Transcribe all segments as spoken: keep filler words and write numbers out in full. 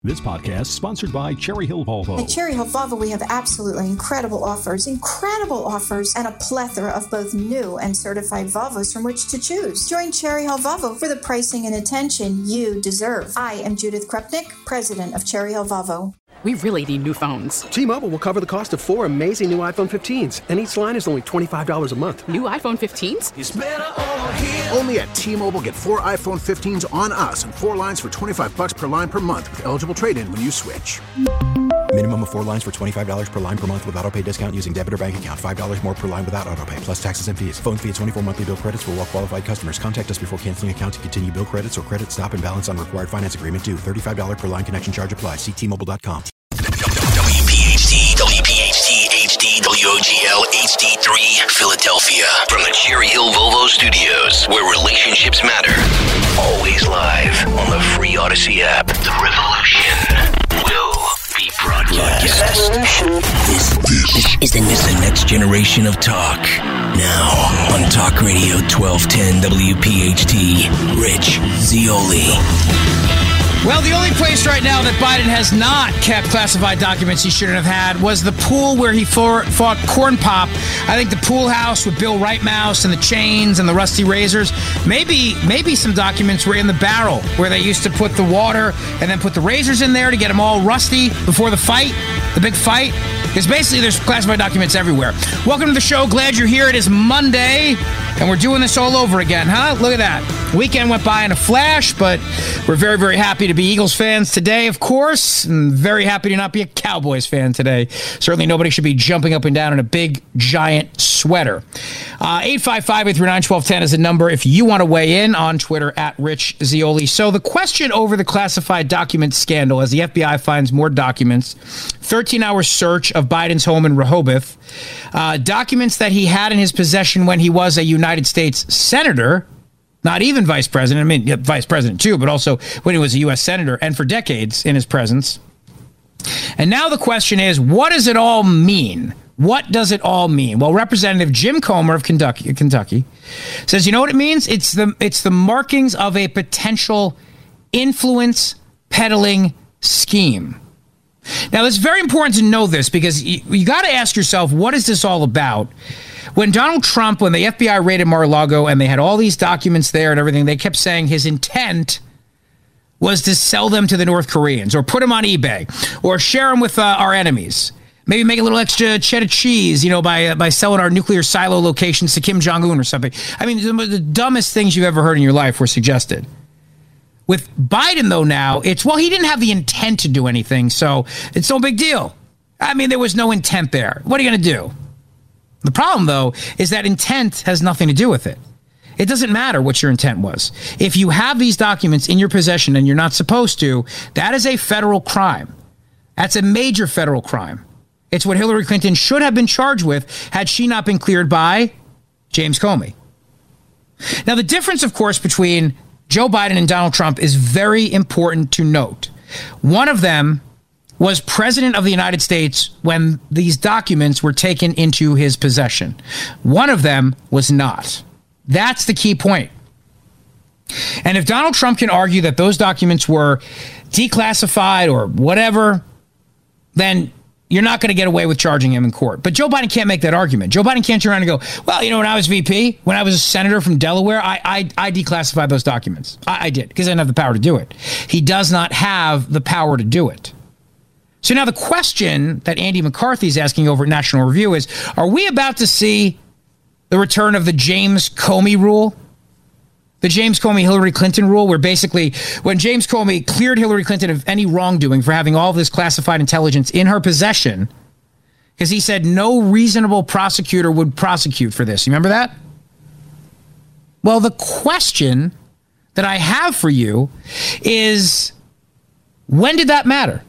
This podcast is sponsored by Cherry Hill Volvo. At Cherry Hill Volvo, we have absolutely incredible offers, incredible offers, and a plethora of both new and certified Volvos from which to choose. Join Cherry Hill Volvo for the pricing and attention you deserve. I am Judith Krupnik, president of Cherry Hill Volvo. We really need new phones. T-Mobile will cover the cost of four amazing new iPhone fifteens, and each line is only twenty-five dollars a month. New iPhone fifteens? It's better over here. Only at T-Mobile, get four iPhone fifteens on us and four lines for twenty-five dollars per line per month with eligible trade-in when you switch. Minimum of four lines for twenty-five dollars per line per month with autopay discount using debit or bank account. five dollars more per line without autopay, plus taxes and fees. Phone fee at twenty-four monthly bill credits for well-qualified customers. Contact us before canceling account to continue bill credits or credit stop and balance on required finance agreement due. thirty-five dollars per line connection charge applies. See T Mobile dot com. W P H T, W P H T H D, W O G L H D three, Philadelphia. From the Cherry Hill Volvo Studios, where relationships matter. Always live on the free Odyssey app. The revolution will be broadcast. This, this is the, this the next generation of talk. Now on Talk Radio twelve ten W P H T, Rich Zeoli. Well, the only place right now that Biden has not kept classified documents he shouldn't have had was the pool where he fought, fought Corn Pop. I think the pool house with Bill Rightmouse and the chains and the rusty razors. Maybe maybe some documents were in the barrel where they used to put the water and then put the razors in there to get them all rusty before the fight, the big fight. Because basically there's classified documents everywhere. Welcome to the show. Glad you're here. It is Monday, and we're doing this all over again, huh? Look at that. Weekend went by in a flash, but we're very, very happy to be Eagles fans today, of course, and very happy to not be a Cowboys fan today. Certainly nobody should be jumping up and down in a big, giant sweater. Uh, eight five five, eight three nine, one two one zero is the number if you want to weigh in. On Twitter, at Rich Zeoli. So the question over the classified document scandal, as the F B I finds more documents, thirteen-hour search of Biden's home in Rehoboth, uh, documents that he had in his possession when he was a United States senator, not even vice president, I mean, yeah, vice president too, but also when he was a U S senator, and for decades in his presence. And now the question is, what does it all mean? What does it all mean? Well, Representative Jim Comer of Kentucky, Kentucky says, you know what it means? It's the it's the markings of a potential influence peddling scheme. Now, it's very important to know this because you, you got to ask yourself, what is this all about? When Donald Trump, when the F B I raided Mar-a-Lago and they had all these documents there and everything, they kept saying his intent was to sell them to the North Koreans or put them on eBay or share them with uh, our enemies. Maybe make a little extra cheddar cheese, you know, by uh, by selling our nuclear silo locations to Kim Jong-un or something. I mean, the, the dumbest things you've ever heard in your life were suggested. With Biden, though, now, it's, well, he didn't have the intent to do anything, so it's no big deal. I mean, there was no intent there. What are you going to do? The problem, though, is that intent has nothing to do with it. It doesn't matter what your intent was. If you have these documents in your possession and you're not supposed to, that is a federal crime. That's a major federal crime. It's what Hillary Clinton should have been charged with had she not been cleared by James Comey. Now, the difference, of course, between Joe Biden and Donald Trump is very important to note. One of them was president of the United States when these documents were taken into his possession. One of them was not. That's the key point. And if Donald Trump can argue that those documents were declassified or whatever, then you're not going to get away with charging him in court. But Joe Biden can't make that argument. Joe Biden can't turn around and go, well, you know, when I was V P, when I was a senator from Delaware, I I, I declassified those documents. I, I did, because I didn't have the power to do it. He does not have the power to do it. So now the question that Andy McCarthy is asking over at National Review is, are we about to see the return of the James Comey rule? The James Comey Hillary Clinton rule, where basically when James Comey cleared Hillary Clinton of any wrongdoing for having all of this classified intelligence in her possession, because he said no reasonable prosecutor would prosecute for this. You remember that? Well, the question that I have for you is, when did that matter?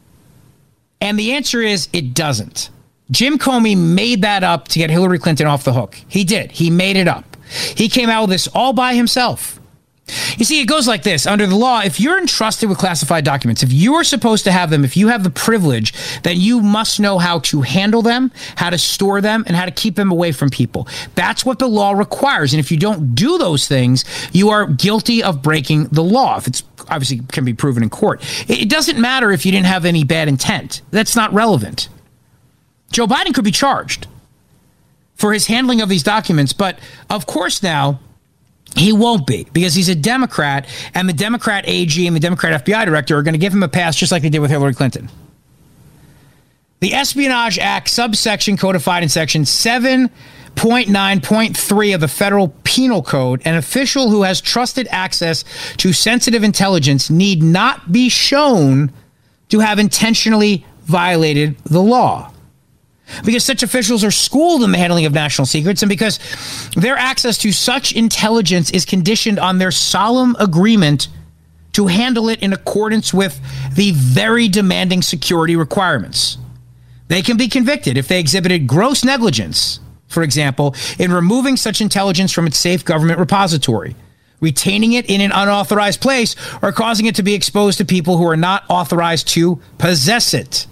And the answer is, it doesn't. Jim Comey made that up to get Hillary Clinton off the hook. He did. He made it up. He came out with this all by himself. You see, it goes like this. Under the law, if you're entrusted with classified documents, if you are supposed to have them, if you have the privilege, then you must know how to handle them, how to store them, and how to keep them away from people. That's what the law requires. And if you don't do those things, you are guilty of breaking the law. If it's obviously can be proven in court. It doesn't matter if you didn't have any bad intent. That's not relevant. Joe Biden could be charged for his handling of these documents, but of course now he won't be, because he's a Democrat, and the Democrat A G and the Democrat F B I director are going to give him a pass just like they did with Hillary Clinton. The Espionage Act subsection codified in section seven point nine point three of the Federal Penal Code, an official who has trusted access to sensitive intelligence need not be shown to have intentionally violated the law. Because such officials are schooled in the handling of national secrets, and because their access to such intelligence is conditioned on their solemn agreement to handle it in accordance with the very demanding security requirements. They can be convicted if they exhibited gross negligence, for example, in removing such intelligence from its safe government repository, retaining it in an unauthorized place, or causing it to be exposed to people who are not authorized to possess it.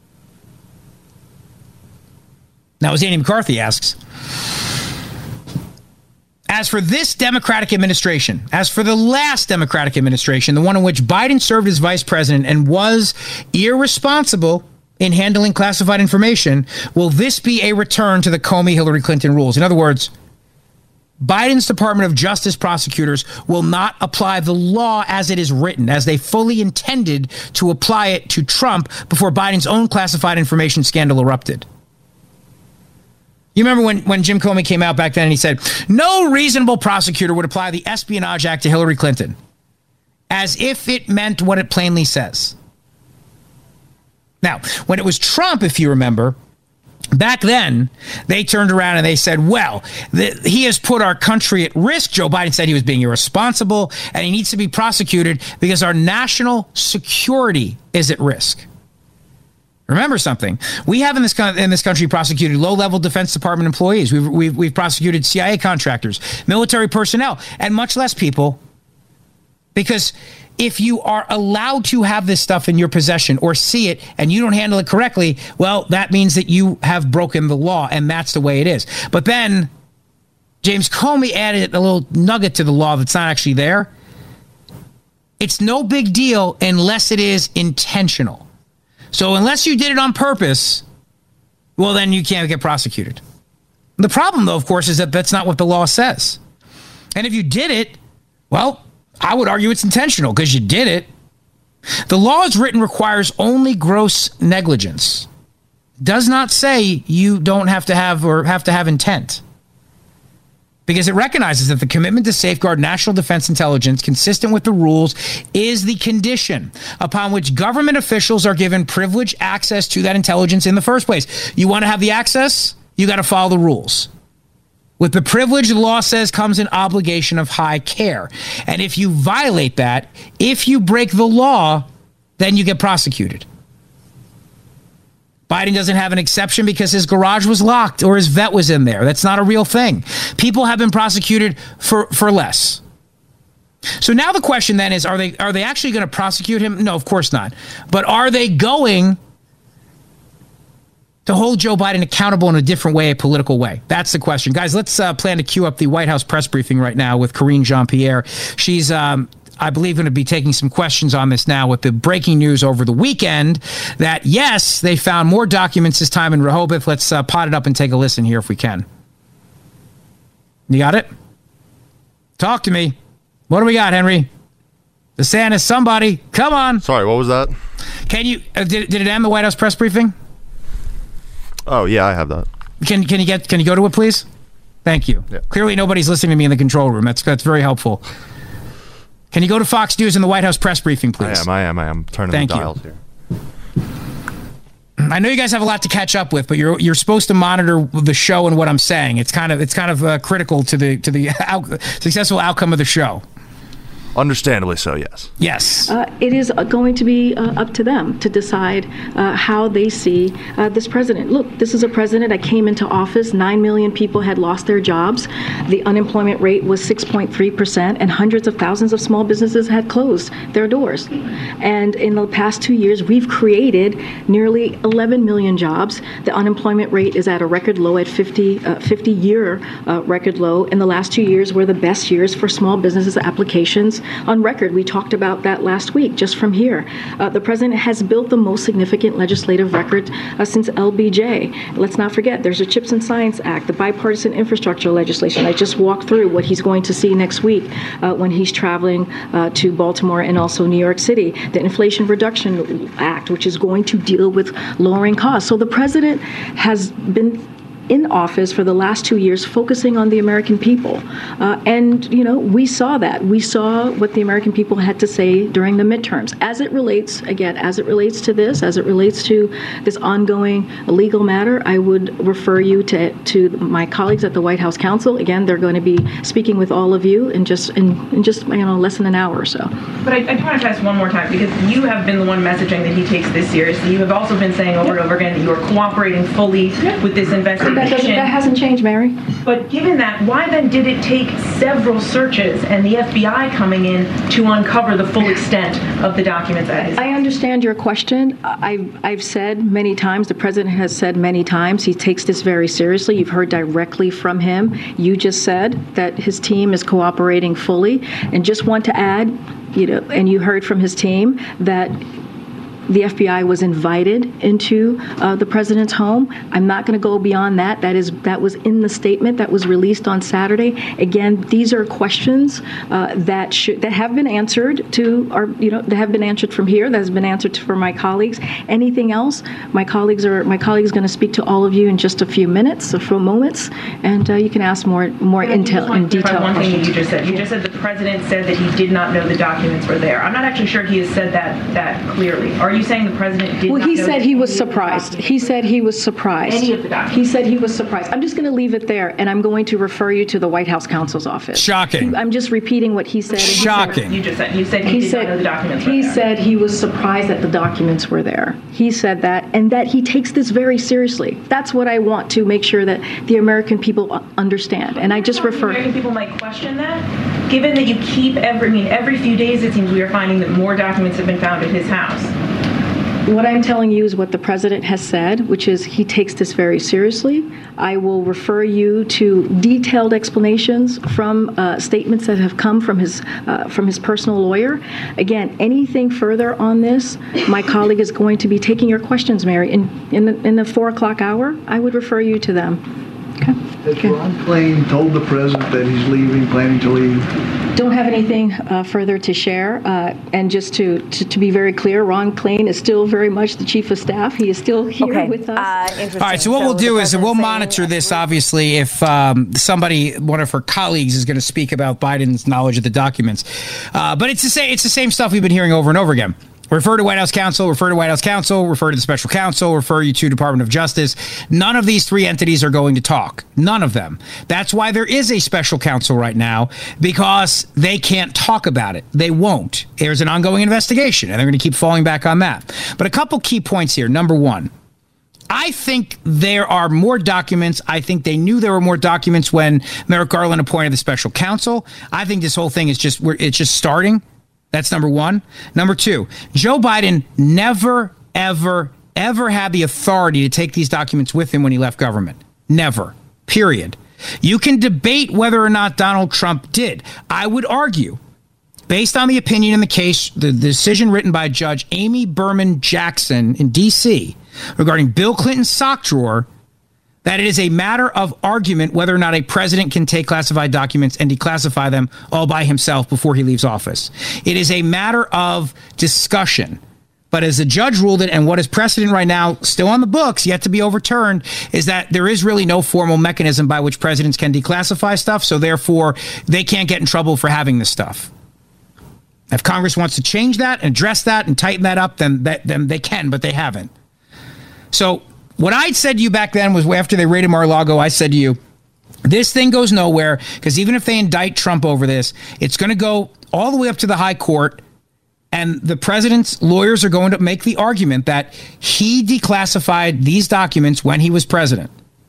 Now, as Andy McCarthy asks, as for this Democratic administration, as for the last Democratic administration, the one in which Biden served as vice president and was irresponsible in handling classified information, will this be a return to the Comey-Hillary Clinton rules? In other words, Biden's Department of Justice prosecutors will not apply the law as it is written, as they fully intended to apply it to Trump before Biden's own classified information scandal erupted. You remember when, when Jim Comey came out back then and he said, no reasonable prosecutor would apply the Espionage Act to Hillary Clinton, as if it meant what it plainly says. Now, when it was Trump, if you remember, back then, they turned around and they said, well, the, he has put our country at risk. Joe Biden said he was being irresponsible and he needs to be prosecuted because our national security is at risk. Remember something. We have in this in this country prosecuted low-level Defense Department employees. We've, we've, we've prosecuted C I A contractors, military personnel, and much less people, because if you are allowed to have this stuff in your possession or see it and you don't handle it correctly, well, that means that you have broken the law, and that's the way it is. But then James Comey added a little nugget to the law that's not actually there. It's no big deal unless it is intentional. So unless you did it on purpose, well, then you can't get prosecuted. The problem, though, of course, is that that's not what the law says. And if you did it, well, I would argue it's intentional because you did it. The law as written requires only gross negligence. Does not say you don't have to have or have to have intent, because it recognizes that the commitment to safeguard national defense intelligence consistent with the rules is the condition upon which government officials are given privileged access to that intelligence in the first place. You want to have the access? You got to follow the rules. With the privilege, the law says, comes an obligation of high care. And if you violate that, if you break the law, then you get prosecuted. Biden doesn't have an exception because his garage was locked or his vet was in there. That's not a real thing. People have been prosecuted for, for less. So now the question then is, are they are they actually going to prosecute him? No, of course not. But are they going to hold Joe Biden accountable in a different way, a political way? That's the question. Guys, let's uh, plan to queue up the White House press briefing right now with Karine Jean-Pierre. She's, um, I believe, going to be taking some questions on this now with the breaking news over the weekend that, yes, they found more documents this time in Rehoboth. Let's uh, pot it up and take a listen here if we can. You got it? Talk to me. What do we got, Henry? DeSantis, somebody. Come on. Sorry, what was that? Can you, uh, did, did it end the White House press briefing? Oh, yeah, I have that. Can can you get can you go to it, please? Thank you. Yeah. Clearly, nobody's listening to me in the control room. That's that's very helpful. Can you go to Fox News and the White House press briefing, please? I am, I am, I am. Turning Thank the you. dials here. I know you guys have a lot to catch up with, but you're you're supposed to monitor the show and what I'm saying. It's kind of it's kind of uh, critical to the to the out, successful outcome of the show. Understandably so, yes. Yes. Uh, it is going to be uh, up to them to decide uh, how they see uh, this president. Look, this is a president that came into office. Nine million people had lost their jobs. The unemployment rate was six point three percent, and hundreds of thousands of small businesses had closed their doors. And in the past two years, we've created nearly eleven million jobs. The unemployment rate is at a record low at fifty, uh, fifty year uh, record low. In the last two years were the best years for small businesses applications on record. We talked about that last week, just from here. Uh, the president has built the most significant legislative record uh, since L B J. Let's not forget, there's a CHIPS and Science Act, the bipartisan infrastructure legislation. I just walked through what he's going to see next week uh, when he's traveling uh, to Baltimore and also New York City. The Inflation Reduction Act, which is going to deal with lowering costs. So the president has been in office for the last two years focusing on the American people. Uh, and, you know, we saw that. We saw what the American people had to say during the midterms. As it relates, again, as it relates to this, as it relates to this ongoing legal matter, I would refer you to to my colleagues at the White House Counsel. Again, they're going to be speaking with all of you in just, in, in just you know, less than an hour or so. But I, I want to ask one more time, because you have been the one messaging that he takes this seriously. You have also been saying over yep. and over again that you are cooperating fully yep. with this investigation. That, doesn't, that hasn't changed, Mary. But given that, why then did it take several searches and the F B I coming in to uncover the full extent of the documents? That is? I understand your question. I've, I've said many times, the president has said many times, he takes this very seriously. You've heard directly from him. You just said that his team is cooperating fully. And just want to add, you know, and you heard from his team that the F B I was invited into uh, the president's home. I'm not going to go beyond that. That is that was in the statement that was released on Saturday. Again, these are questions uh, that should that have been answered to our, you know, that have been answered from here. That has been answered for my colleagues. Anything else? My colleagues are my colleagues going to speak to all of you in just a few minutes, a few moments, and uh, you can ask more more intel and detail. One thing that you just said. You just said the president said that he did not know the documents were there. I'm not actually sure he has said that that clearly. Are Are you saying the president did well, not he know said he was surprised. He said he was surprised. Any of the documents. He said he was surprised. I'm just going to leave it there, and I'm going to refer you to the White House counsel's office. Shocking. He, I'm just repeating what he said. Shocking. You just said you said he, he did said, not know the documents were He there. said he was surprised that the documents were there. He said that, and that he takes this very seriously. That's what I want to make sure that the American people understand. And I just refer. American people might question that, given that you keep every. I mean, every few days it seems we are finding that more documents have been found at his house. What I'm telling you is what the president has said, which is he takes this very seriously. I will refer you to detailed explanations from uh, statements that have come from his uh, from his personal lawyer. Again, anything further on this, my colleague is going to be taking your questions, Mary. In in the, in the four o'clock hour, I would refer you to them. Okay. Has okay. Ron Klain told the president that he's leaving, planning to leave? Don't have anything uh, further to share. Uh, and just to, to, to be very clear, Ron Klain is still very much the chief of staff. He is still here okay. with us. Uh, All right, so what so we'll do is we'll monitor this, obviously, if um, somebody, one of her colleagues, is going to speak about Biden's knowledge of the documents. Uh, but it's the same, it's the same stuff we've been hearing over and over again. Refer to White House counsel, refer to White House counsel, refer to the special counsel, refer you to Department of Justice. None of these three entities are going to talk. None of them. That's why there is a special counsel right now, because they can't talk about it. They won't. There's an ongoing investigation, and they're going to keep falling back on that. But a couple key points here. Number one, I think there are more documents. I think they knew there were more documents when Merrick Garland appointed the special counsel. I think this whole thing is just, it's just starting. That's number one. Number two, Joe Biden never, ever, ever had the authority to take these documents with him when he left government. Never. Period. You can debate whether or not Donald Trump did. I would argue, based on the opinion in the case, the decision written by Judge Amy Berman Jackson in D C regarding Bill Clinton's sock drawer, that it is a matter of argument whether or not a president can take classified documents and declassify them all by himself before he leaves office. It is a matter of discussion. But as the judge ruled it, and what is precedent right now, still on the books, yet to be overturned, is that there is really no formal mechanism by which presidents can declassify stuff, so therefore they can't get in trouble for having this stuff. If Congress wants to change that and address that and tighten that up, then, that, then they can, but they haven't. So what I said to you back then was, after they raided Mar-a-Lago, I said to you, this thing goes nowhere, because even if they indict Trump over this, it's going to go all the way up to the high court, and the president's lawyers are going to make the argument that he declassified these documents when he was president,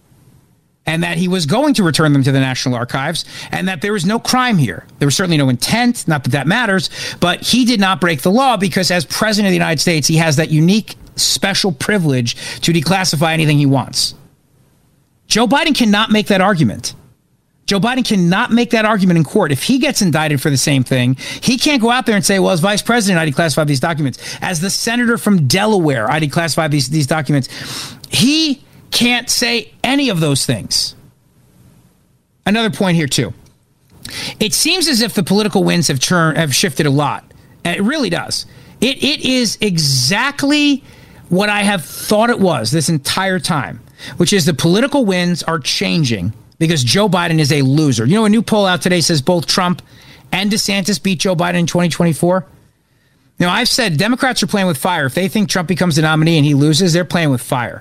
and that he was going to return them to the National Archives, and that there was no crime here. There was certainly no intent, not that that matters, but he did not break the law, because as president of the United States, he has that unique special privilege to declassify anything he wants. Joe Biden cannot make that argument. Joe Biden cannot make that argument in court. If he gets indicted for the same thing, he can't go out there and say, well, as vice president, I declassified these documents. As the senator from Delaware, I declassified these, these documents. He can't say any of those things. Another point here, too. It seems as if the political winds have turned, have shifted a lot. And it really does. It It is exactly what I have thought it was this entire time, which is the political winds are changing because Joe Biden is a loser. You know, a new poll out today says both Trump and DeSantis beat Joe Biden in twenty twenty-four. Now, I've said Democrats are playing with fire. If they think Trump becomes the nominee and he loses, they're playing with fire.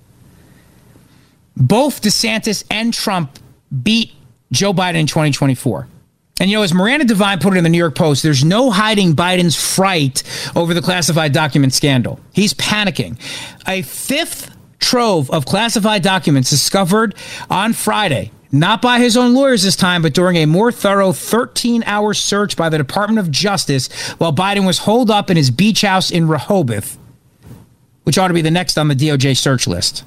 Both DeSantis and Trump beat Joe Biden in twenty twenty-four. And, you know, as Miranda Devine put it in the New York Post, there's no hiding Biden's fright over the classified document scandal. He's panicking. A fifth trove of classified documents discovered on Friday, not by his own lawyers this time, but during a more thorough thirteen-hour search by the Department of Justice while Biden was holed up in his beach house in Rehoboth, which ought to be the next on the D O J search list.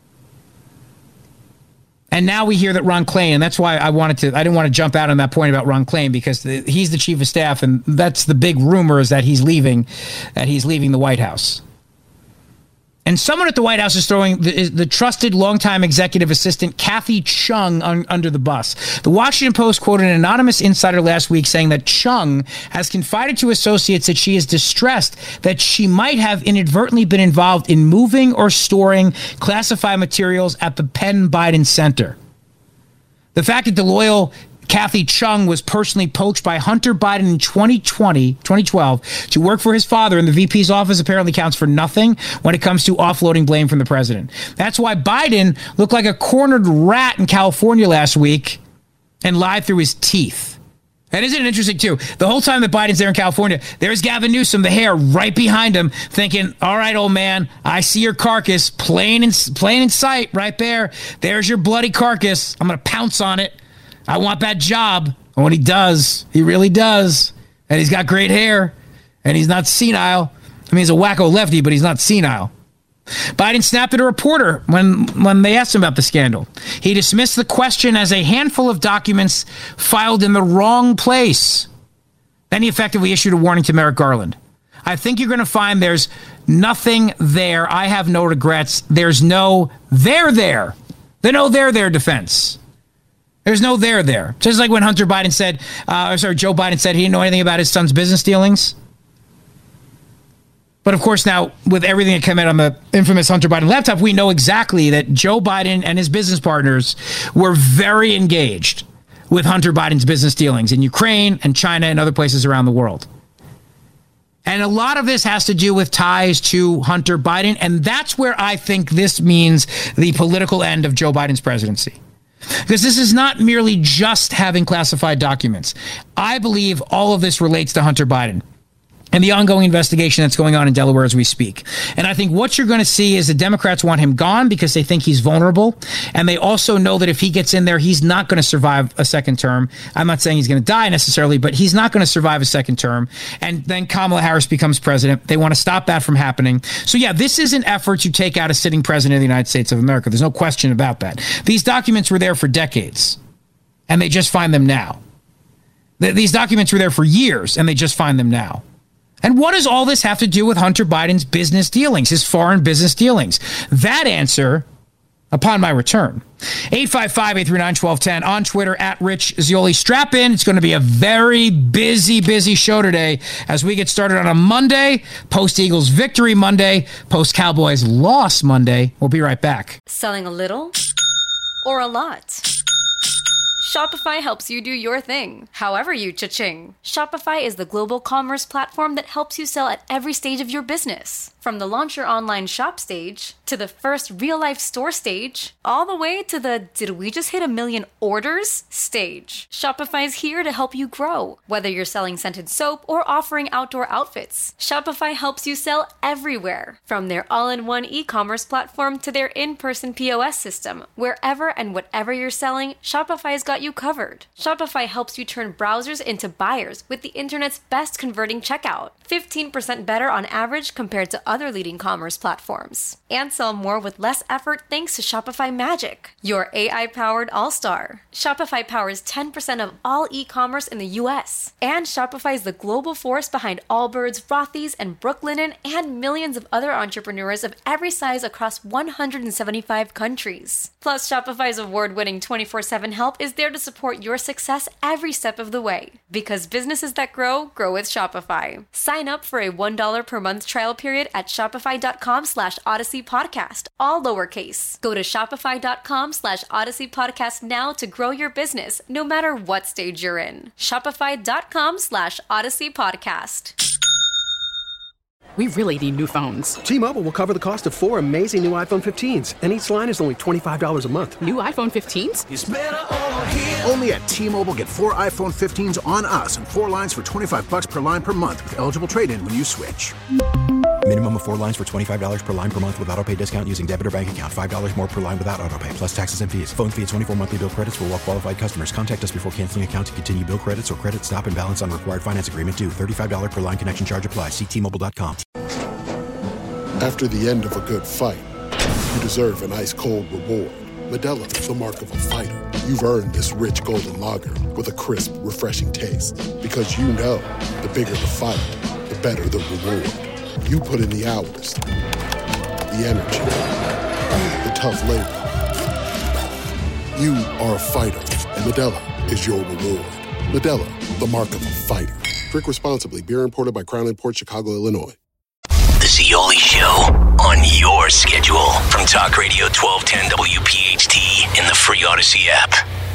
And now we hear that Ron Klain, and that's why I wanted to, I didn't want to jump out on that point about Ron Klain because the, he's the chief of staff, and that's the big rumor is that he's leaving, that he's leaving the White House. And someone at the White House is throwing the, the trusted longtime executive assistant Kathy Chung un, under the bus. The Washington Post quoted an anonymous insider last week saying that Chung has confided to associates that she is distressed that she might have inadvertently been involved in moving or storing classified materials at the Penn Biden Center. The fact that the loyal Kathy Chung was personally poached by Hunter Biden in twenty twenty, twenty twelve to work for his father in the V P's office apparently counts for nothing when it comes to offloading blame from the president. That's why Biden looked like a cornered rat in California last week and lied through his teeth. And isn't it interesting, too? The whole time that Biden's there in California, there's Gavin Newsom, the hair right behind him, thinking, all right, old man, I see your carcass plain in, plain in sight right there. There's your bloody carcass. I'm going to pounce on it. I want that job. And when he does, he really does. And he's got great hair. And he's not senile. I mean, he's a wacko lefty, but he's not senile. Biden snapped at a reporter when, when they asked him about the scandal. He dismissed the question as a handful of documents filed in the wrong place. Then he effectively issued a warning to Merrick Garland. I think you're going to find there's nothing there. I have no regrets. There's no there there. The no there there defense. There's no there there. Just like when Hunter Biden said, uh, or sorry, Joe Biden said he didn't know anything about his son's business dealings. But of course, now with everything that came out on the infamous Hunter Biden laptop, we know exactly that Joe Biden and his business partners were very engaged with Hunter Biden's business dealings in Ukraine and China and other places around the world. And a lot of this has to do with ties to Hunter Biden. And that's where I think this means the political end of Joe Biden's presidency. Because this is not merely just having classified documents. I believe all of this relates to Hunter Biden and the ongoing investigation that's going on in Delaware as we speak. And I think what you're going to see is the Democrats want him gone because they think he's vulnerable. And they also know that if he gets in there, he's not going to survive a second term. I'm not saying he's going to die necessarily, but he's not going to survive a second term. And then Kamala Harris becomes president. They want to stop that from happening. So yeah, this is an effort to take out a sitting president of the United States of America. There's no question about that. These documents were there for decades, and they just find them now. These documents were there for years, and they just find them now. And what does all this have to do with Hunter Biden's business dealings, his foreign business dealings? That answer upon my return. eight five five, eight three nine, one two one zero on Twitter at Rich Zeoli. Strap in. It's going to be a very busy, busy show today as we get started on a Monday, post-Eagles victory Monday, post-Cowboys loss Monday. We'll be right back. Selling a little or a lot? Shopify helps you do your thing, however you cha-ching. Shopify is the global commerce platform that helps you sell at every stage of your business. From the launch your online shop stage, to the first real-life store stage, all the way to the did we just hit a million orders stage. Shopify is here to help you grow. Whether you're selling scented soap or offering outdoor outfits, Shopify helps you sell everywhere. From their all-in-one e-commerce platform to their in-person P O S system, wherever and whatever you're selling, Shopify's got you covered. Shopify helps you turn browsers into buyers with the internet's best converting checkout. fifteen percent better on average compared to other leading commerce platforms. And sell more with less effort thanks to Shopify Magic, your A I-powered all-star. Shopify powers ten percent of all e-commerce in the U S. And Shopify is the global force behind Allbirds, Rothy's, and Brooklinen, and millions of other entrepreneurs of every size across one hundred seventy-five countries. Plus, Shopify's award-winning twenty-four seven help is there to support your success every step of the way. Because businesses that grow, grow with Shopify. Sign up for a one dollar per month trial period at shopify.com slash Odyssey Podcast, all lowercase. Go to shopify.com slash Odyssey Podcast now to grow your business, no matter what stage you're in. Shopify.com slash Odyssey Podcast. We really need new phones. T-Mobile will cover the cost of four amazing new iPhone fifteens, and each line is only twenty-five dollars a month. New iPhone fifteens? It's better over here. Only at T-Mobile, get four iPhone fifteens on us and four lines for twenty-five bucks per line per month with eligible trade-in when you switch. Minimum of four lines for twenty-five dollars per line per month with autopay discount using debit or bank account. five dollars more per line without autopay, plus taxes and fees. Phone fee at twenty-four monthly bill credits for well-qualified customers. Contact us before canceling account to continue bill credits or credit stop and balance on required finance agreement due. thirty-five dollars per line connection charge applies. See T Mobile dot com. After the end of a good fight, you deserve an ice-cold reward. Modelo is the mark of a fighter. You've earned this rich golden lager with a crisp, refreshing taste. Because you know, the bigger the fight, the better the reward. You put in the hours, the energy, the tough labor. You are a fighter, and Modelo is your reward. Modelo, the mark of a fighter. Drink responsibly. Beer imported by Crown Imports, Chicago, Illinois. The Zeoli Show on your schedule from Talk Radio twelve ten W P H T in the free Odyssey app.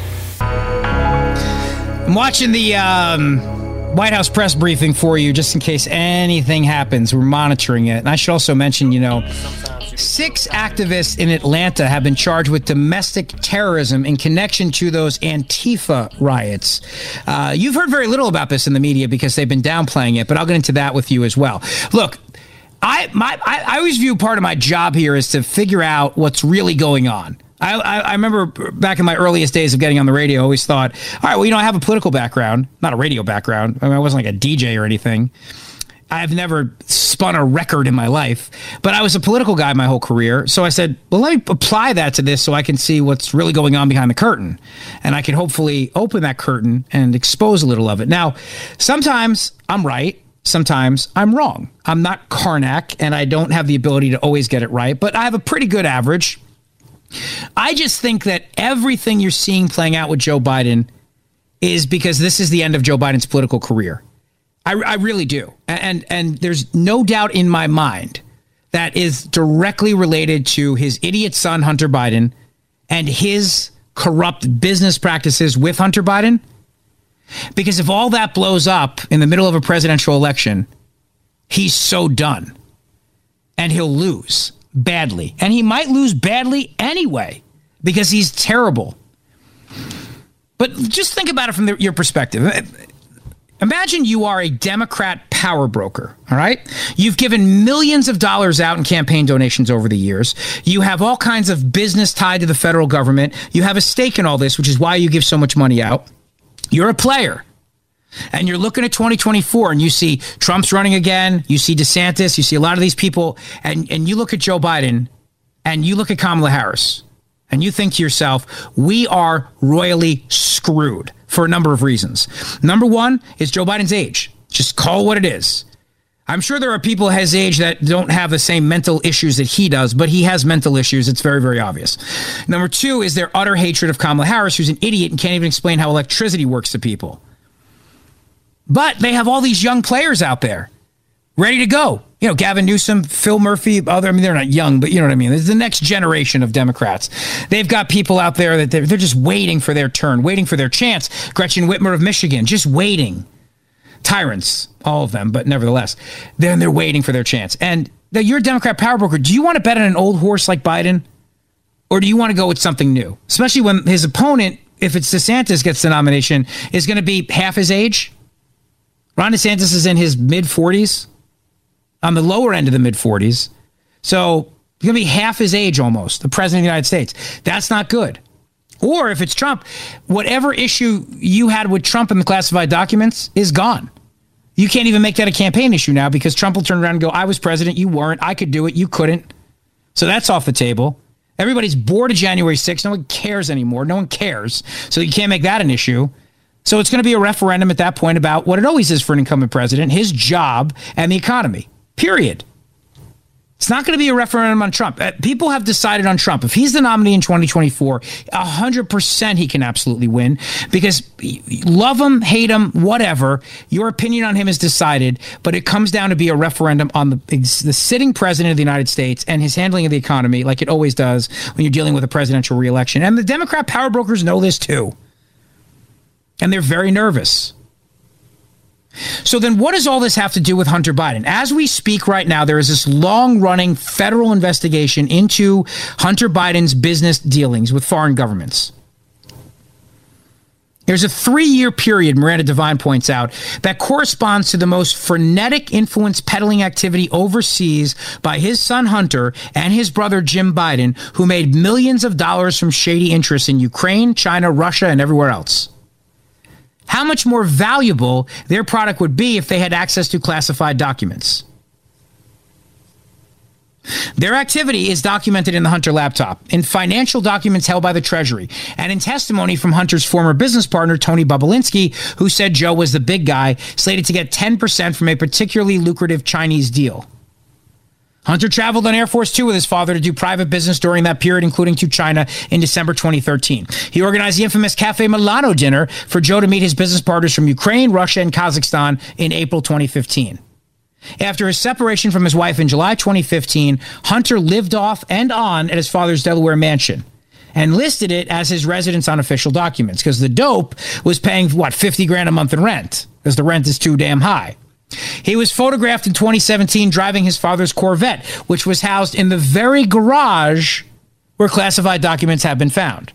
I'm watching the um, White House press briefing for you just in case anything happens. We're monitoring it. And I should also mention, you know, six activists in Atlanta have been charged with domestic terrorism in connection to those Antifa riots. Uh, you've heard very little about this in the media because they've been downplaying it, but I'll get into that with you as well. Look, I, my, I, I always view part of my job here is to figure out what's really going on. I, I, I remember back in my earliest days of getting on the radio, I always thought, all right, well, you know, I have a political background, not a radio background. I mean, I wasn't like a D J or anything. I've never spun a record in my life, but I was a political guy my whole career. So I said, well, let me apply that to this so I can see what's really going on behind the curtain. And I can hopefully open that curtain and expose a little of it. Now, sometimes I'm right. Sometimes I'm wrong. I'm not Karnak, and I don't have the ability to always get it right, but I have a pretty good average. I just think that everything you're seeing playing out with Joe Biden is because this is the end of Joe Biden's political career. I, I really do. And, and there's no doubt in my mind that is directly related to his idiot son, Hunter Biden, and his corrupt business practices with Hunter Biden. Because if all that blows up in the middle of a presidential election, he's so done. And he'll lose badly. And he might lose badly anyway, because he's terrible. But just think about it from the, your perspective. Imagine you are a Democrat power broker, all right? You've given millions of dollars out in campaign donations over the years. You have all kinds of business tied to the federal government. You have a stake in all this, which is why you give so much money out. You're a player, and you're looking at twenty twenty-four, and you see Trump's running again. You see DeSantis. You see a lot of these people, and, and you look at Joe Biden, and you look at Kamala Harris, and you think to yourself, we are royally screwed for a number of reasons. Number one is Joe Biden's age. Just call what it is. I'm sure there are people his age that don't have the same mental issues that he does, but he has mental issues. It's very, very obvious. Number two is their utter hatred of Kamala Harris, who's an idiot and can't even explain how electricity works to people. But they have all these young players out there ready to go. You know, Gavin Newsom, Phil Murphy, other, I mean, they're not young, but you know what I mean? It's the next generation of Democrats. They've got people out there that they're, they're just waiting for their turn, waiting for their chance. Gretchen Whitmer of Michigan, just waiting. Tyrants, all of them, but nevertheless, then they're waiting for their chance. And you're a Democrat power broker. Do you want to bet on an old horse like Biden? Or do you want to go with something new? Especially when his opponent, if it's DeSantis gets the nomination, is going to be half his age. Ron DeSantis is in his mid forties, on the lower end of the mid forties. So he's going to be half his age almost, the president of the United States. That's not good. Or if it's Trump, whatever issue you had with Trump in the classified documents is gone. You can't even make that a campaign issue now because Trump will turn around and go, I was president, you weren't, I could do it, you couldn't. So that's off the table. Everybody's bored of January sixth. No one cares anymore. No one cares. So you can't make that an issue. So it's going to be a referendum at that point about what it always is for an incumbent president, his job and the economy, period. It's not going to be a referendum on Trump. Uh, people have decided on Trump. If he's the nominee in twenty twenty-four, one hundred percent he can absolutely win because love him, hate him, whatever, your opinion on him is decided, but it comes down to be a referendum on the, the sitting president of the United States and his handling of the economy like it always does when you're dealing with a presidential reelection. And the Democrat power brokers know this too. And they're very nervous. So then what does all this have to do with Hunter Biden? As we speak right now, there is this long-running federal investigation into Hunter Biden's business dealings with foreign governments. There's a three-year period, Miranda Devine points out, that corresponds to the most frenetic influence peddling activity overseas by his son Hunter and his brother Jim Biden, who made millions of dollars from shady interests in Ukraine, China, Russia, and everywhere else. How much more valuable their product would be if they had access to classified documents. Their activity is documented in the Hunter laptop, in financial documents held by the Treasury, and in testimony from Hunter's former business partner, Tony Bobulinski, who said Joe was the big guy, slated to get ten percent from a particularly lucrative Chinese deal. Hunter traveled on Air Force Two with his father to do private business during that period, including to China in December twenty thirteen. He organized the infamous Cafe Milano dinner for Joe to meet his business partners from Ukraine, Russia, and Kazakhstan in April twenty fifteen. After his separation from his wife in July twenty fifteen, Hunter lived off and on at his father's Delaware mansion and listed it as his residence on official documents because the dope was paying, what, fifty grand a month in rent because the rent is too damn high. He was photographed in twenty seventeen driving his father's Corvette, which was housed in the very garage where classified documents have been found.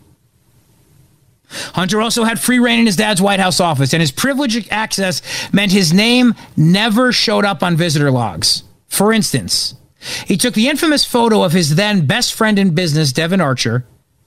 Hunter also had free reign in his dad's White House office, and his privileged access meant his name never showed up on visitor logs. For instance, he took the infamous photo of his then best friend in business, Devon Archer,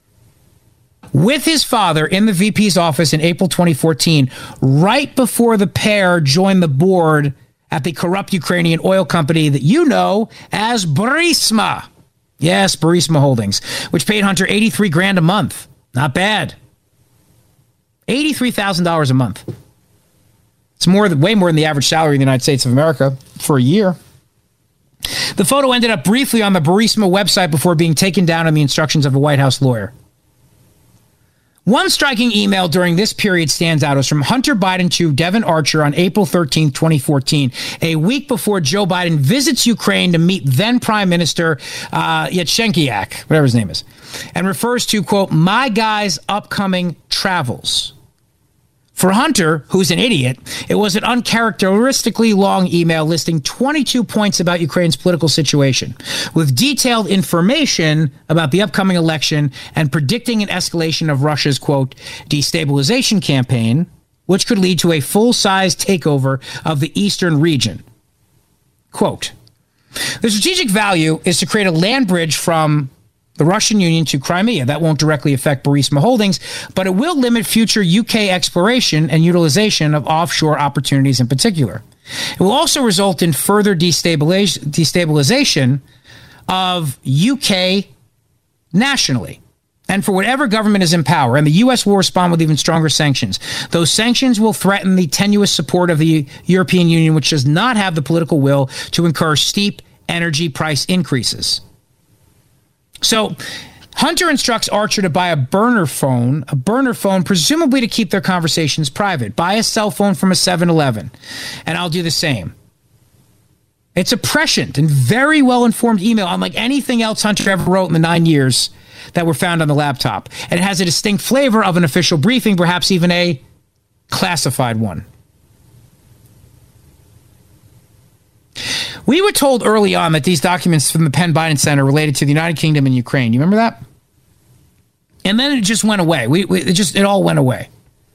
with his father in the V P's office in April twenty fourteen, right before the pair joined the board at the corrupt Ukrainian oil company that you know as Burisma. Yes, Burisma Holdings, which paid Hunter eighty-three grand a month. Not bad. eighty-three thousand dollars a month. It's more than, way more than the average salary in the United States of America for a year. The photo ended up briefly on the Burisma website before being taken down on the instructions of a White House lawyer. One striking email during this period stands out. It was from Hunter Biden to Devon Archer on April thirteenth, twenty fourteen, a week before Joe Biden visits Ukraine to meet then Prime Minister uh, Yatsenyuk, whatever his name is, and refers to, quote, my guy's upcoming travels. For Hunter, who's an idiot, it was an uncharacteristically long email listing twenty-two points about Ukraine's political situation, with detailed information about the upcoming election and predicting an escalation of Russia's, quote, destabilization campaign, which could lead to a full-size takeover of the eastern region. Quote, the strategic value is to create a land bridge from the Russian Union to Crimea. That won't directly affect Burisma Holdings, but it will limit future U K exploration and utilization of offshore opportunities in particular. It will also result in further destabiliz- destabilization of U K nationally. And for whatever government is in power, and the U S will respond with even stronger sanctions. Those sanctions will threaten the tenuous support of the European Union, which does not have the political will to incur steep energy price increases. So Hunter instructs Archer to buy a burner phone, a burner phone, presumably to keep their conversations private. Buy a cell phone from a seven eleven, and I'll do the same. It's a prescient and very well-informed email, unlike anything else Hunter ever wrote in the nine years that were found on the laptop. And it has a distinct flavor of an official briefing, perhaps even a classified one. We were told early on that these documents from the Penn Biden Center related to the United Kingdom and Ukraine. You remember that? And then it just went away. We, we it just it all went away.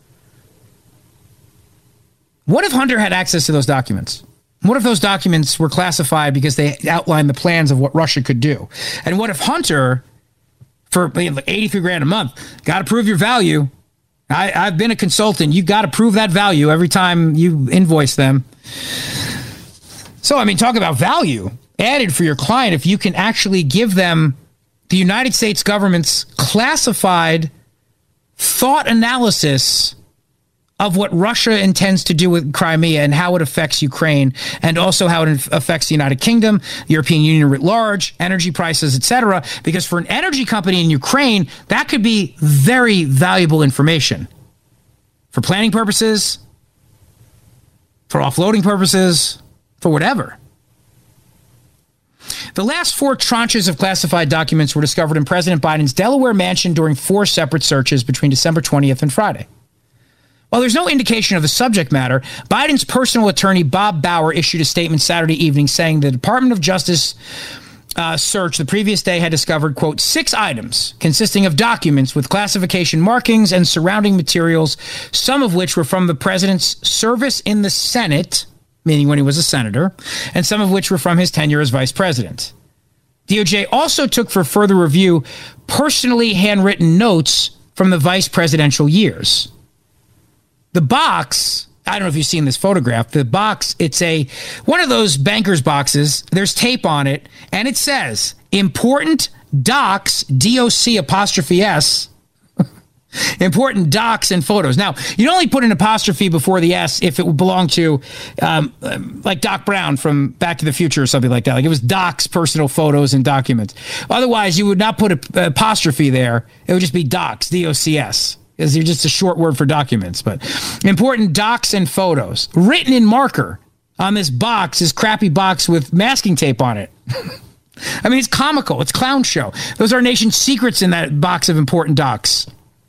What if Hunter had access to those documents? What if those documents were classified because they outlined the plans of what Russia could do? And what if Hunter, for eighty-three grand a month, got to prove your value? I, I've been a consultant. You got to prove that value every time you invoice them. So, I mean, talk about value. added for your client if you can actually give them the United States government's classified thought analysis of what Russia intends to do with Crimea and how it affects Ukraine, and also how it affects the United Kingdom, the European Union writ large, energy prices, et cetera. Because for an energy company in Ukraine, that could be very valuable information for planning purposes, for offloading purposes, for whatever. The last four tranches of classified documents were discovered in President Biden's Delaware mansion during four separate searches between December twentieth and Friday. While there's no indication of the subject matter, Biden's personal attorney, Bob Bauer, issued a statement Saturday evening saying the Department of Justice uh, search the previous day had discovered, quote, six items consisting of documents with classification markings and surrounding materials, some of which were from the president's service in the Senate, meaning when he was a senator, and some of which were from his tenure as vice president. D O J also took for further review personally handwritten notes from the vice presidential years. The box, I don't know if you've seen this photograph, the box, it's a one of those banker's boxes. There's tape on it, and it says, important docs, D O C apostrophe S, important docs and photos. Now, you'd only put an apostrophe before the S if it would belong to, um, like Doc Brown from Back to the Future or something like that. Like it was Doc's personal photos and documents. Otherwise, you would not put an apostrophe there. It would just be docs, D O C S. Is just a short word for documents, but important docs and photos written in marker on this box, this crappy box with masking tape on it. I mean, it's comical. It's clown show. Those are nation's secrets in that box of important docs.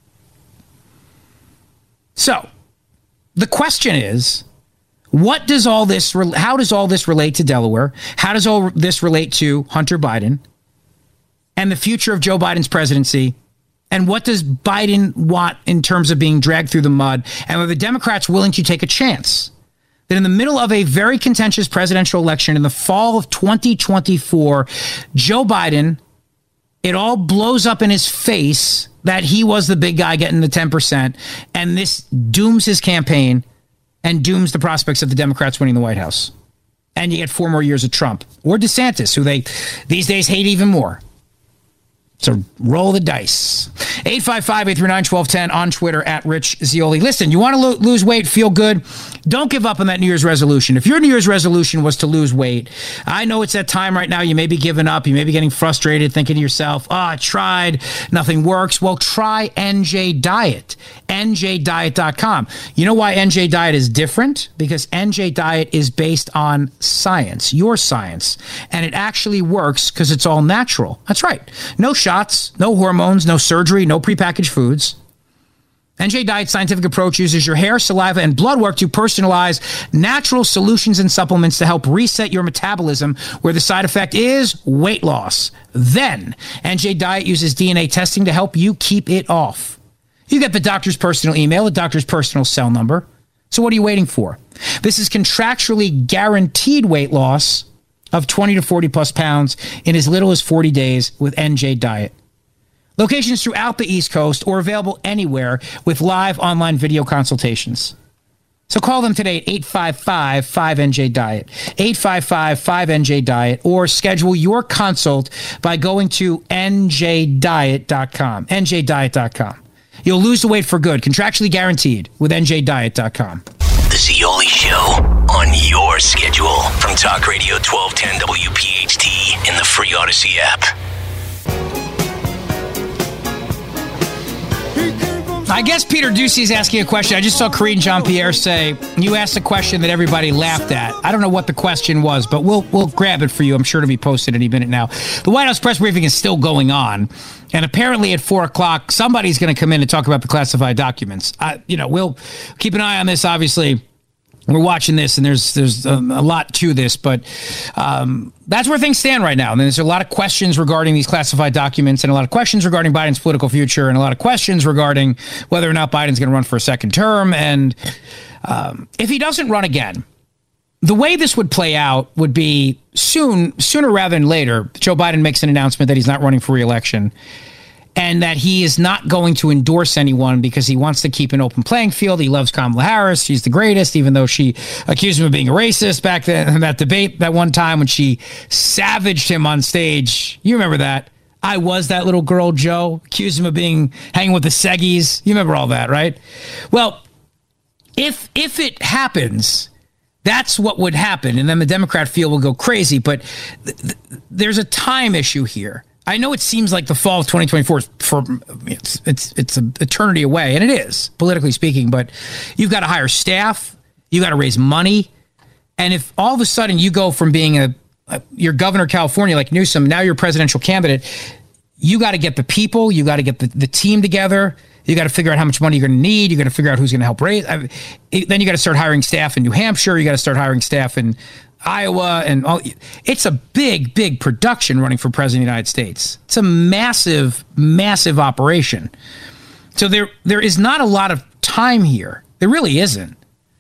So the question is, what does all this, how does all this relate to Delaware? How does all this relate to Hunter Biden and the future of Joe Biden's presidency? And what does Biden want in terms of being dragged through the mud? And are the Democrats willing to take a chance that in the middle of a very contentious presidential election in the fall of twenty twenty-four, Joe Biden, it all blows up in his face that he was the big guy getting the ten percent, and this dooms his campaign and dooms the prospects of the Democrats winning the White House. And you get four more years of Trump or DeSantis, who they these days hate even more. So roll the dice. eight five five, eight three nine, one two one zero on Twitter at Rich Zeoli. Listen, you want to lo- lose weight, feel good? Don't give up on that New Year's resolution. If your New Year's resolution was to lose weight, I know it's that time right now. You may be giving up. You may be getting frustrated, thinking to yourself, oh, I tried. Nothing works. Well, try N J Diet. N J diet dot com. You know why N J Diet is different? Because N J Diet is based on science, your science. And it actually works because it's all natural. That's right. No shots, no hormones, no surgery, no prepackaged foods. N J Diet's scientific approach uses your hair, saliva, and blood work to personalize natural solutions and supplements to help reset your metabolism, where the side effect is weight loss. Then, N J Diet uses D N A testing to help you keep it off. You get the doctor's personal email, the doctor's personal cell number. So what are you waiting for? This is contractually guaranteed weight loss of twenty to forty plus pounds in as little as forty days with N J Diet. Locations throughout the East Coast or available anywhere with live online video consultations. So call them today at eight five five, five N J Diet, eight five five, five N J Diet, or schedule your consult by going to N J diet dot com, N J diet dot com. You'll lose the weight for good, contractually guaranteed with N J diet dot com. The Zeoli Show on your schedule from Talk Radio twelve ten W P H T in the free Odyssey app. I guess Peter Ducey is asking a question. I just saw Karine Jean-Pierre say, you asked a question that everybody laughed at. I don't know what the question was, but we'll we'll grab it for you. I'm sure it'll be posted any minute now. The White House press briefing is still going on. And apparently at four o'clock, somebody's going to come in and talk about the classified documents. I, you know, we'll keep an eye on this, obviously. We're watching this, and there's there's a, a lot to this, but um, that's where things stand right now. And there's a lot of questions regarding these classified documents, and a lot of questions regarding Biden's political future, and a lot of questions regarding whether or not Biden's going to run for a second term. And um, if he doesn't run again, the way this would play out would be soon, sooner rather than later, Joe Biden makes an announcement that he's not running for re-election. and that he is not going to endorse anyone because he wants to keep an open playing field. He loves Kamala Harris. She's the greatest, even though she accused him of being a racist back then in that debate that one time when she savaged him on stage. You remember that? I was that little girl, Joe, accused him of being hanging with the Seggies. You remember all that, right? Well, if if it happens, that's what would happen, and then the Democrat field will go crazy. But th- th- there's a time issue here. I know it seems like the fall of twenty twenty-four for it's it's it's an eternity away, and it is, politically speaking. But you've got to hire staff, you got to raise money, and if all of a sudden you go from being a, a you're governor of California like Newsom, now you're a presidential candidate, you got to get the people, you got to get the, the team together. You got to figure out how much money you're going to need. You got to figure out who's going to help raise. I mean, it, then you got to start hiring staff in New Hampshire. You got to start hiring staff in Iowa, and all. It's a big, big production running for president of the United States. It's a massive, massive operation. So there, there is not a lot of time here. There really isn't,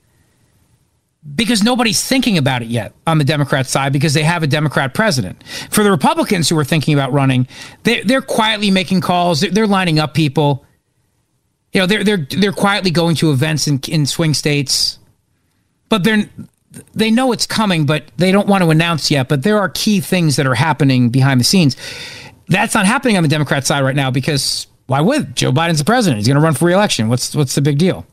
because nobody's thinking about it yet on the Democrat side because they have a Democrat president. For the Republicans who are thinking about running, they, they're quietly making calls. They're, they're lining up people. You know, they're they're they're quietly going to events in in swing states, but they're they know it's coming, but they don't want to announce yet. But there are key things that are happening behind the scenes. That's not happening on the Democrat side right now because why would? Joe Biden's the president. He's going to run for re-election. What's what's the big deal?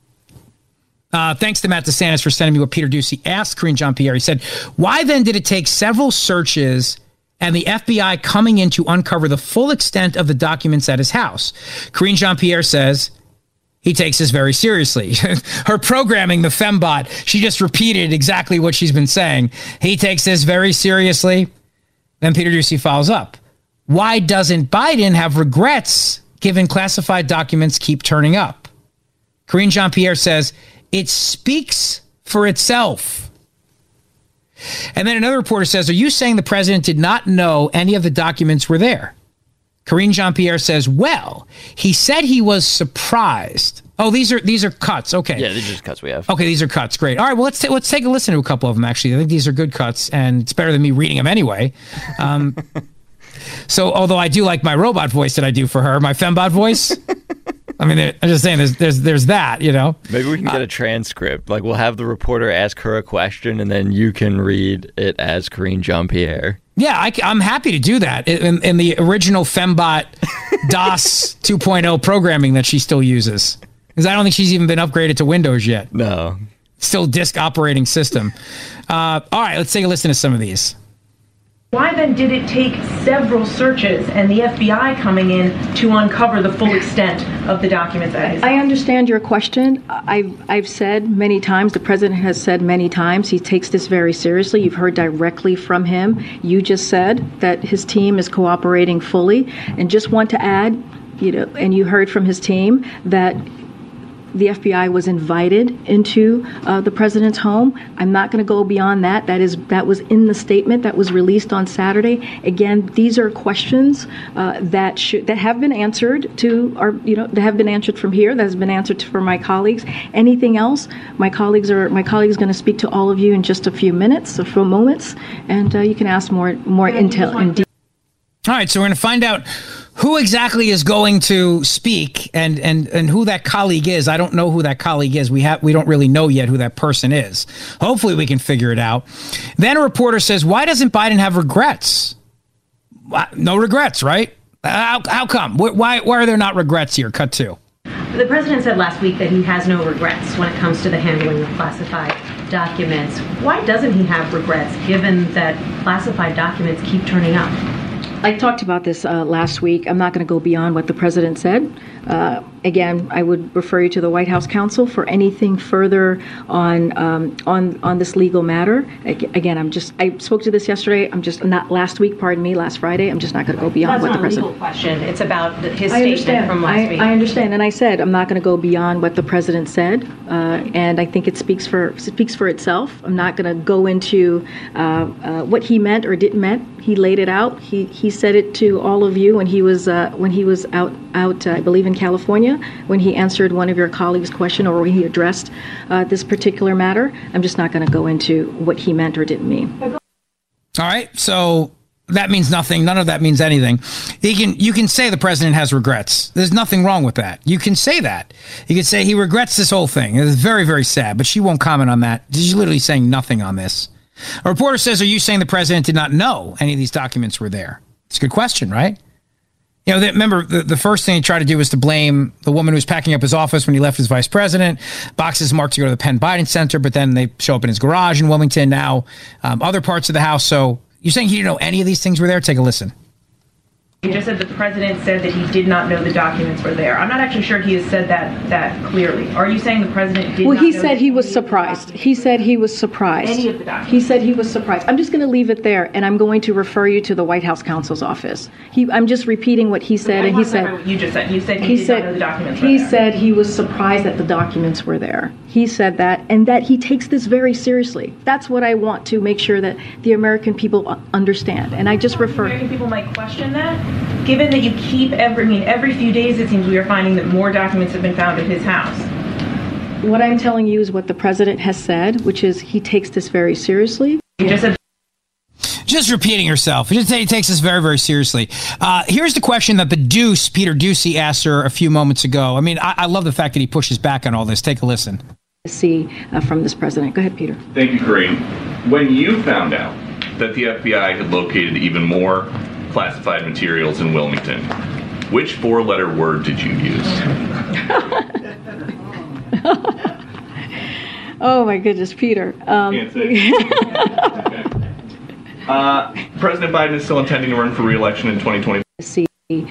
Uh, thanks to Matt DeSantis for sending me what Peter Doocy asked Karine Jean-Pierre. He said, "Why then did it take several searches and the F B I coming in to uncover the full extent of the documents at his house?" Karine Jean-Pierre says he takes this very seriously. Her programming, the Fembot, she just repeated exactly what she's been saying. He takes this very seriously. Then Peter Doocy follows up. Why doesn't Biden have regrets given classified documents keep turning up? Karine Jean-Pierre says, it speaks for itself. And then another reporter says, are you saying the president did not know any of the documents were there? Karine Jean-Pierre says, well, he said he was surprised. Oh, these are these are cuts. Okay. Yeah, these are just cuts we have. Okay, these are cuts. Great. All right, well, let's, t- let's take a listen to a couple of them, actually. I think these are good cuts, and it's better than me reading them anyway. Um, so, although I do like my robot voice that I do for her, my Fembot voice. I mean, I'm just saying there's, there's, there's that, you know. Maybe we can get a transcript. Like, we'll have the reporter ask her a question, and then you can read it as Karine Jean-Pierre. Yeah, I, I'm happy to do that in, in the original Fembot DOS two point oh programming that she still uses. Because I don't think she's even been upgraded to Windows yet. No. Still disk operating system. Uh, all right, let's take a listen to some of these. Why then did it take several searches and the F B I coming in to uncover the full extent of the documents at his house? I understand your question. I've, I've said many times, the president has said many times, he takes this very seriously. You've heard directly from him. You just said that his team is cooperating fully. And just want to add, you know, and you heard from his team that the F B I was invited into uh, the president's home. I'm not going to go beyond that. That is that was in the statement that was released on Saturday. Again, these are questions uh, that should that have been answered to our, you know, that have been answered from here. That has been answered to, for my colleagues. Anything else? My colleagues are my colleagues going to speak to all of you in just a few minutes, a few moments, and uh, you can ask more more intel in detail. All right, so we're going to find out who exactly is going to speak and, and, and who that colleague is. I don't know who that colleague is. We have we don't really know yet who that person is. Hopefully we can figure it out. Then a reporter says, why doesn't Biden have regrets? No regrets, right? How, how come? Why, why are there not regrets here? Cut two. The president said last week that he has no regrets when it comes to the handling of classified documents. Why doesn't he have regrets given that classified documents keep turning up? I talked about this uh, last week. I'm not going to go beyond what the president said. Uh, again, I would refer you to the White House counsel for anything further on um, on on this legal matter. Again, I'm just I spoke to this yesterday. I'm just not last week. Pardon me, last Friday. I'm just not going to go beyond That's what the president. That's not a legal question. It's about his I statement understand. from last I, week. I understand, and I said I'm not going to go beyond what the president said, uh, and I think it speaks for speaks for itself. I'm not going to go into uh, uh, what he meant or didn't meant. He laid it out. He he said it to all of you when he was uh, when he was out out uh, I believe in California when he answered one of your colleagues' question or when he addressed uh, this particular matter. I'm just not going to go into what he meant or didn't mean. All right, so that means nothing. None of that means anything. He can, you can say the president has regrets. There's nothing wrong with that. You can say that. You can say he regrets this whole thing. It's very, very sad, but she won't comment on that. She's literally saying nothing on this. A reporter says, are you saying the president did not know any of these documents were there? It's a good question, right? You know, they, remember, the, the first thing he tried to do was to blame the woman who was packing up his office when he left as vice president. Boxes marked to go to the Penn Biden Center, but then they show up in his garage in Wilmington now, um, other parts of the house. So you're saying he didn't know any of these things were there? Take a listen. You just said the president said that he did not know the documents were there. I'm not actually sure he has said that that clearly. Are you saying the president did well, not he know said he was surprised. He said he was surprised. Any of the documents? He said he was surprised. I'm just going to leave it there, and I'm going to refer you to the White House counsel's office. He, I'm just repeating what he said, I and he said what you just said. You said he, he did said not know the documents were he there. said he was surprised that the documents were there. He said that, and that he takes this very seriously. That's what I want to make sure that the American people understand. And I just refer. American people might question that, given that you keep every, I mean, every few days it seems we are finding that more documents have been found at his house. What I'm telling you is what the president has said, which is he takes this very seriously. You just said. Just repeating herself. He takes this very, very seriously. Uh, here's the question that the Deuce, Peter Doocy, asked her a few moments ago. I mean, I, I love the fact that he pushes back on all this. Take a listen. See uh, from this president. Go ahead, Peter. Thank you, Karine. When you found out that the F B I had located even more classified materials in Wilmington, which four-letter word did you use? Oh my goodness, Peter. Um, Can't say. Okay. Uh, President Biden is still intending to run for re-election in twenty twenty. See.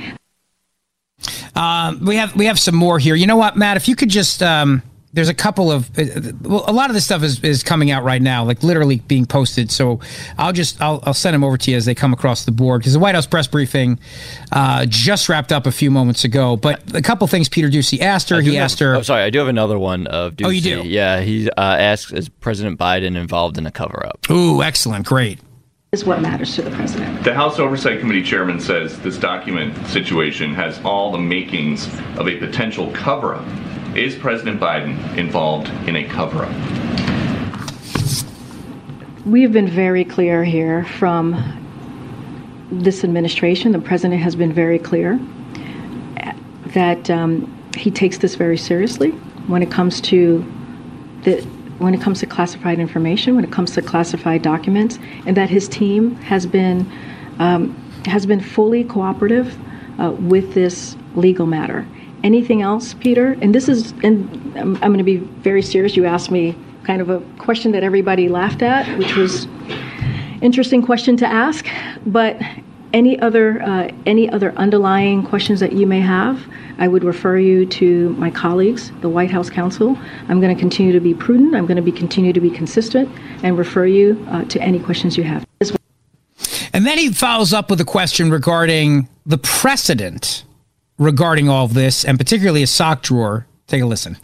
Um, we have we have some more here. You know what, Matt? If you could just, um, there's a couple of, uh, well, a lot of this stuff is, is coming out right now, like literally being posted. So I'll just, I'll, I'll send them over to you as they come across the board, because the White House press briefing uh, just wrapped up a few moments ago. But a couple things Peter Doocy asked her. He have, asked her. Oh, sorry, I do have another one of Doocy. Oh, you do? Yeah, he uh, asks, is President Biden involved in a cover-up? Ooh, excellent, great. Is what matters to the president. The House Oversight Committee chairman says this document situation has all the makings of a potential cover-up. Is President Biden involved in a cover-up? We've been very clear here from this administration. The president has been very clear that um, he takes this very seriously when it comes to the when it comes to classified information, when it comes to classified documents, and that his team has been um, has been fully cooperative uh, with this legal matter. Anything else, Peter? And this is, and I'm, I'm going to be very serious. You asked me kind of a question that everybody laughed at, which was interesting question to ask. But any other uh, any other underlying questions that you may have, I would refer you to my colleagues, the White House counsel. I'm going to continue to be prudent. I'm going to be continue to be consistent and refer you uh, to any questions you have. And then he follows up with a question regarding the precedent regarding all of this, and particularly a sock drawer. Take a listen.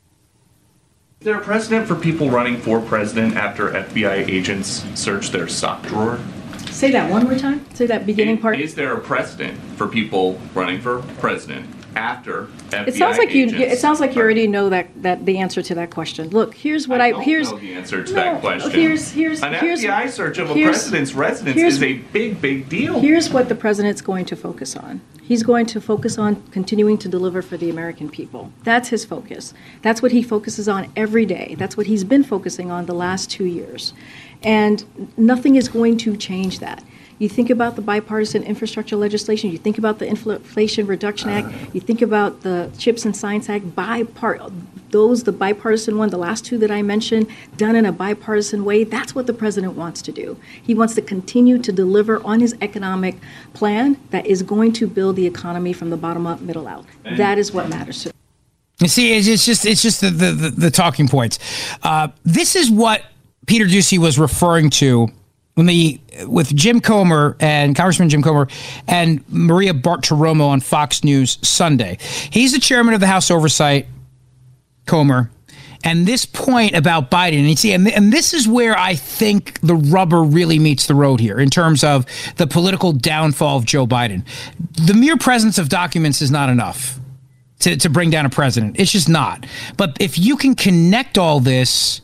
Is there a precedent for people running for president after F B I agents search their sock drawer? Say that one more time. Say that beginning part. Is there a precedent for people running for president after F B I It sounds like you. agents It sounds like you already know that, that the answer to that question. Look, here's what I, I don't here's know the answer to no, that question. Here's here's An here's, F B I search of a here's- president's residence here's- is a big, big deal. Here's what the president's going to focus on. He's going to focus on continuing to deliver for the American people. That's his focus. That's what he focuses on every day. That's what he's been focusing on the last two years. And nothing is going to change that. You think about the bipartisan infrastructure legislation, you think about the Inflation Reduction Act, you think about the CHIPS and Science Act, bipart- those, the bipartisan one, the last two that I mentioned, done in a bipartisan way. That's what the president wants to do. He wants to continue to deliver on his economic plan that is going to build the economy from the bottom up, middle out. That is what matters to him. You see, it's it's just it's just the the, the, the talking points. Uh, this is what Peter Doocy was referring to when the with Jim Comer and Congressman Jim Comer and Maria Bartiromo on Fox News Sunday. He's the chairman of the House Oversight, Comer, and this point about Biden, and you see, and, and this is where I think the rubber really meets the road here in terms of the political downfall of Joe Biden. The mere presence of documents is not enough to, to bring down a president. It's just not. But if you can connect all this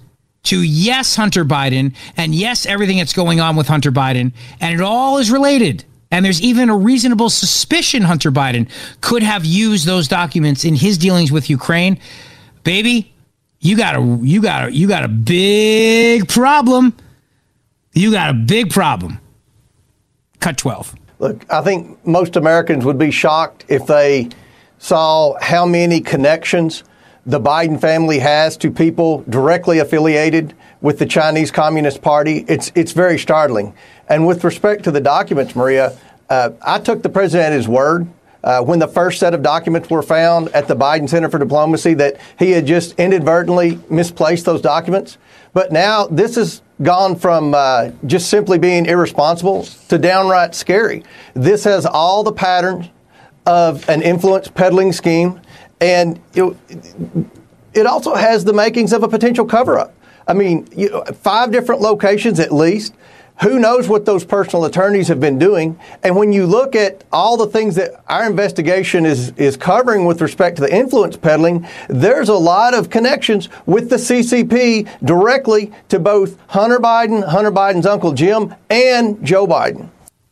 to yes, Hunter Biden, and yes, everything that's going on with Hunter Biden, and it all is related. And there's even a reasonable suspicion Hunter Biden could have used those documents in his dealings with Ukraine. Baby, you got a you got a you got a big problem. You got a big problem. Cut twelve. Look, I think most Americans would be shocked if they saw how many connections the Biden family has to people directly affiliated with the Chinese Communist Party. It's it's very startling. And with respect to the documents, Maria, uh, I took the president at his word uh, when the first set of documents were found at the Biden Center for Diplomacy that he had just inadvertently misplaced those documents. But now this has gone from uh, just simply being irresponsible to downright scary. This has all the patterns of an influence peddling scheme, and it, it also has the makings of a potential cover-up. I mean, you know, five different locations at least. Who knows what those personal attorneys have been doing? And when you look at all the things that our investigation is, is covering with respect to the influence peddling, there's a lot of connections with the C C P directly to both Hunter Biden, Hunter Biden's Uncle Jim, and Joe Biden.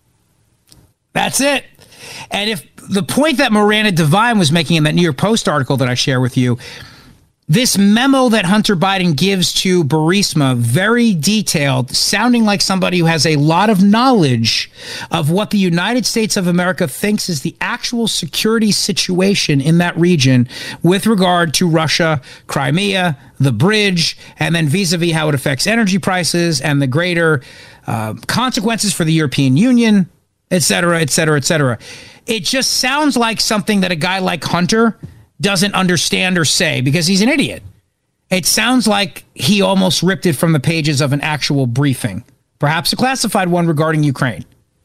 That's it. And if the point that Miranda Devine was making in that New York Post article that I share with you, this memo that Hunter Biden gives to Burisma, very detailed, sounding like somebody who has a lot of knowledge of what the United States of America thinks is the actual security situation in that region with regard to Russia, Crimea, the bridge, and then vis-a-vis how it affects energy prices and the greater uh, consequences for the European Union, et cetera, et cetera, et cetera. It just sounds like something that a guy like Hunter doesn't understand or say because he's an idiot. It sounds like he almost ripped it from the pages of an actual briefing, perhaps a classified one regarding Ukraine.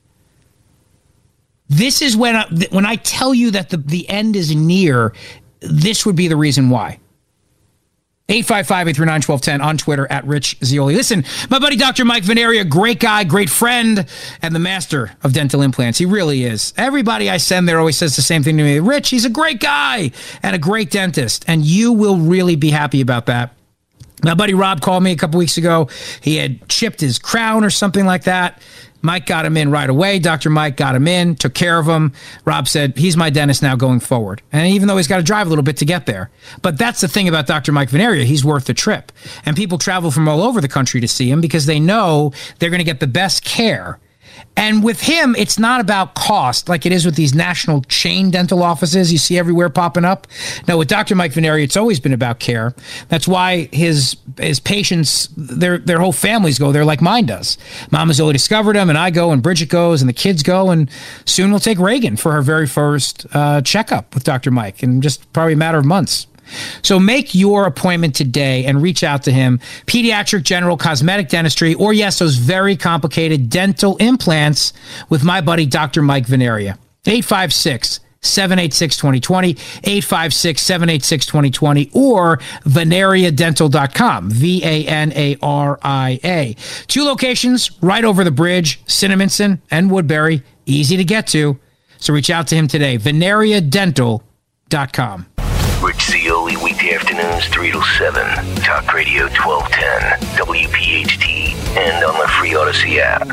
This is when I, when I tell you that the, the end is near, this would be the reason why. eight five five, eight three nine, one two one zero on Twitter at Rich Zeoli. Listen, my buddy Doctor Mike Veneria, great guy, great friend, and the master of dental implants. He really is. Everybody I send there always says the same thing to me. Rich, he's a great guy and a great dentist, and you will really be happy about that. My buddy Rob called me a couple weeks ago. He had chipped his crown or something like that. Mike got him in right away. Doctor Mike got him in, took care of him. Rob said, he's my dentist now going forward. And even though he's got to drive a little bit to get there. But that's the thing about Doctor Mike Veneria. He's worth the trip. And people travel from all over the country to see him because they know they're going to get the best care. And with him, it's not about cost like it is with these national chain dental offices you see everywhere popping up. No, with Doctor Mike Veneria, it's always been about care. That's why his his patients, their their whole families go there like mine does. Mama Zoe discovered him, and I go, and Bridget goes, and the kids go, and soon we'll take Reagan for her very first uh, checkup with Doctor Mike in just probably a matter of months. So make your appointment today and reach out to him. Pediatric, general, cosmetic dentistry, or yes, those very complicated dental implants with my buddy, Doctor Mike Veneria. eight five six, seven eight six, two zero two zero, eight five six, seven eight six, two zero two zero, or veneria dental dot com, V A N A R I A. Two locations right over the bridge, Cinnaminson and Woodbury, easy to get to. So reach out to him today, veneria dental dot com. Rich Zeoli, weekday afternoons, three to seven. Talk Radio twelve ten, W P H T, and on the free Odyssey app.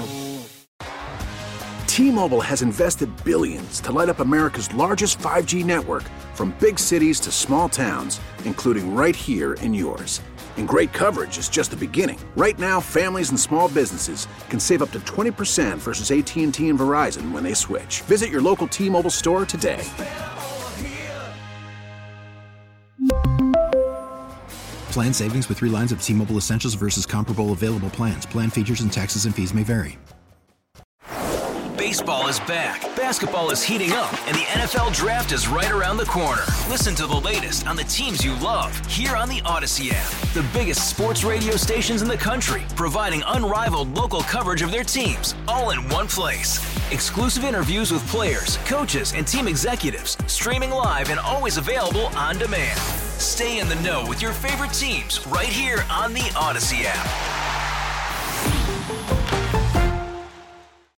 T-Mobile has invested billions to light up America's largest five G network, from big cities to small towns, including right here in yours. And great coverage is just the beginning. Right now, families and small businesses can save up to twenty percent versus A T and T and Verizon when they switch. Visit your local T-Mobile store today. Plan savings with three lines of T-Mobile Essentials versus comparable available plans. Plan features and taxes and fees may vary. Baseball is back, basketball is heating up, and the N F L Draft is right around the corner. Listen to the latest on the teams you love here on the Odyssey app. The biggest sports radio stations in the country, providing unrivaled local coverage of their teams, all in one place. Exclusive interviews with players, coaches, and team executives, streaming live and always available on demand. Stay in the know with your favorite teams right here on the Odyssey app.